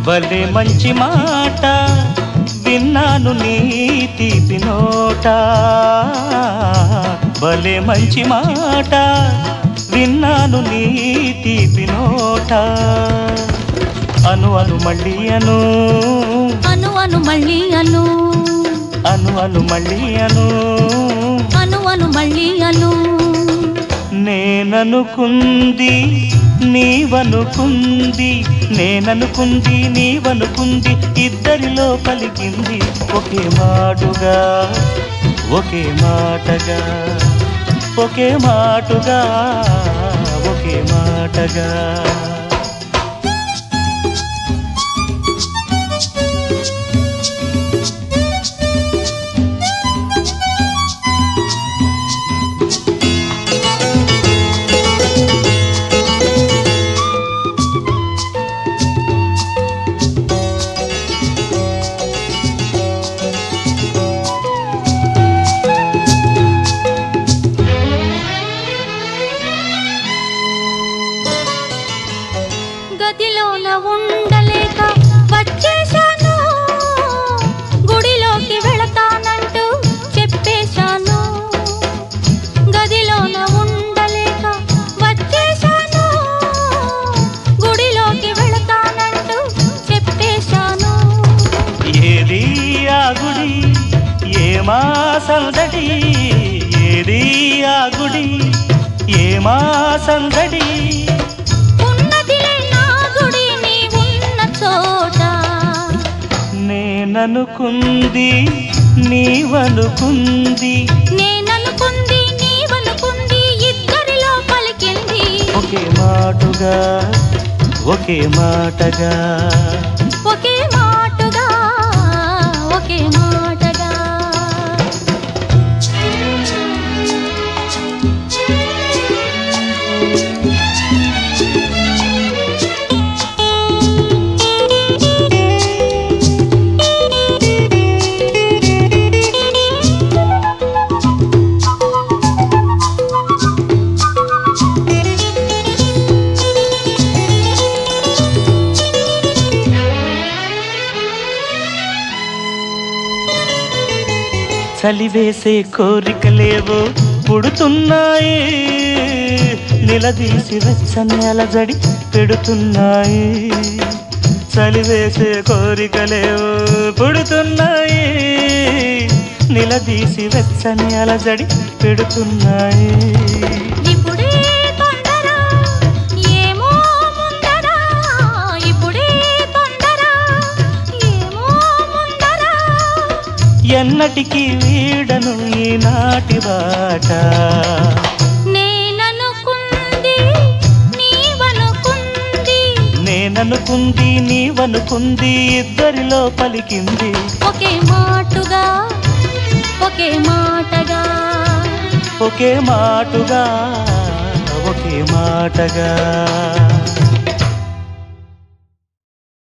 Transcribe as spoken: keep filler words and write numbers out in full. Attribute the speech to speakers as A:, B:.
A: భలే మంచి మాట విన్నాను నీ తీపి నోట, భలే మంచి మాట విన్నాను నీ తీపి నోట. అను అను మళ్ళీ అను
B: అను అను మళ్ళీ అను
A: అను అను మళ్ళీ అను
B: అను అను మళ్ళీ అను.
A: నేననుకుంది నీవనుకుంది, నేననుకుంది నీవనుకుంది, ఇద్దరిలో పలికింది ఒకే మాటుగా ఒకే మాటగా, ఒకే మాటుగా ఒకే మాటగా.
B: గదిలోన ఉండలేక వచ్చేశాను, గుడిలోకి వెళతానంటూ చెప్పేశాను. గదిలోన ఉండలేక వచ్చేశాను, గుడిలోకి వెళతానంటూ చెప్పేశాను.
A: ఏది ఆ గుడి ఏమా సందడి, ఏది ఆ గుడి ఏమా సందడి, నేననుకుంది నీవనుకుంది,
B: నేననుకుంది నీవనుకుంది, ఇద్దరిలో పలికింది
A: ఒకే మాటుగా ఒకే మాటగా,
B: ఒకే మాటుగా ఒకే మాటగా.
A: చలివేసే కోరికలేవో పుడుతున్నాయి, నిలదీసి వెచ్చని అలజడి పెడుతున్నాయి. చలివేసే కోరికలేవో పుడుతున్నాయి, నిలదీసి వెచ్చని అలజడి పెడుతున్నాయి.
B: ఇప్పుడే తొందర ఏమో ముందర, ఇప్పుడే తొందర ఏమో ముందర,
A: ఎన్నటికీ వీడను ఈనాటి బాట.
B: నేననుకుంది నీవనుకుంది,
A: నేననుకుంది నీవనుకుంది, ఇద్దరిలో పలికింది
B: ఒకే మాటుగా ఒకే మాటగా,
A: ఒకే మాటుగా ఒకే మాటగా.